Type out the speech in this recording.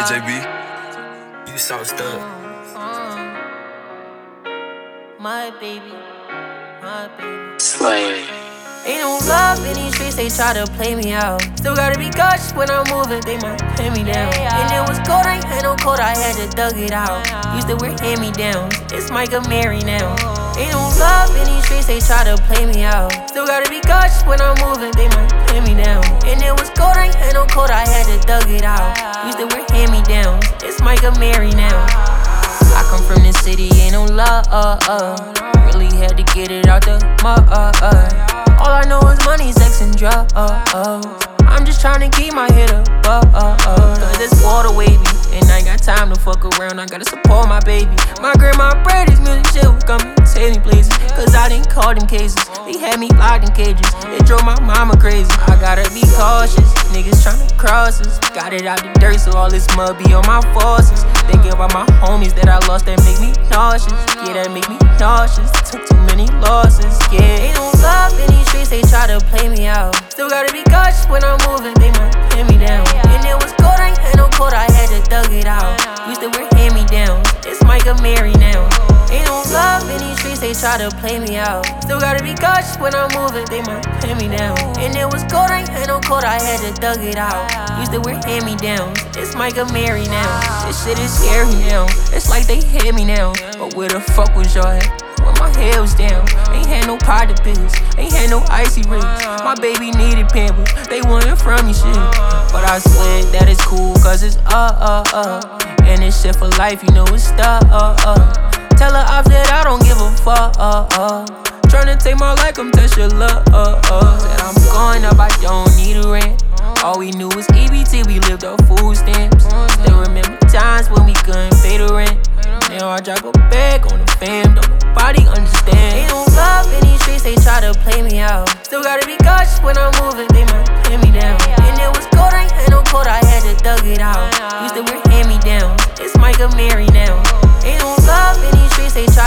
JB, you sauced up. My baby, my baby. Slay. Ain't no love in these streets, they try to play me out. Still gotta be cautious when I'm moving, they might pin me down. And it was cold, I ain't had no coat, I had to dug it out. Used to wear hand-me-downs, it's Micah Mary now. Ain't no love in these streets, they try to play me out. Still gotta be cautious when I'm moving, they might pin me down. And it was cold, I ain't had no coat, I had to dug it out. Used to wear hand-me-downs, it's Micah Mary now. I come from this city, ain't no love. Really had to get it out the mud. All I know is money, sex, and drugs. I'm just tryna keep my head up. Cause it's water wavy, and I ain't got time to fuck around. I gotta support my baby. My grandma prayed this music shit would come and take me places. Cause I didn't call them cases. They had me locked in cages. It drove my mama crazy. I gotta be cautious. Niggas tryna cross us. Got it out the dirt, so all this mud be on my forces. Thinking about my homies that I lost, that make me nauseous. Yeah, that make me nauseous. Took too many losses. Yeah, ain't no love in these streets, they try to play me out. Still gotta be cautious when I'm moving, they might pin me down. And it was cold, I ain't had no coat, I had to dug it out. Used to wear hand-me-downs, it's Micah Mary now. Ain't no love in these streets, they try to play me out. Still gotta be cautious when I'm moving, they might pin me down. And it was cold, I ain't had no coat, I had to dug it out. Used to wear hand-me-downs, it's Micah Mary now. This shit is scary now, it's like they hit me now. But where the fuck was y'all at? When my head was down, ain't had no private pills, ain't had no icy rings. My baby needed pampers, they wanted from me shit. But I swear that it's cool, cause it's and this shit for life, you know it's stuck. Tell her off that I don't give a fuck. Tryna take my life, come test your luck. Said I'm going up, I don't need a rent. All we knew was EBT, we lived off food stamps. Still remember times when we couldn't pay the rent. Now I drop a bag on the fam, don't nobody understand. Ain't no love in these streets, they try to play me out. Still gotta be cautious when I'm moving, they might pin me down. And it was cold, I ain't had no coat, I had to dug it out. Used to wear hand-me-downs, it's Micah Mary now. Ain't no love in these streets, they try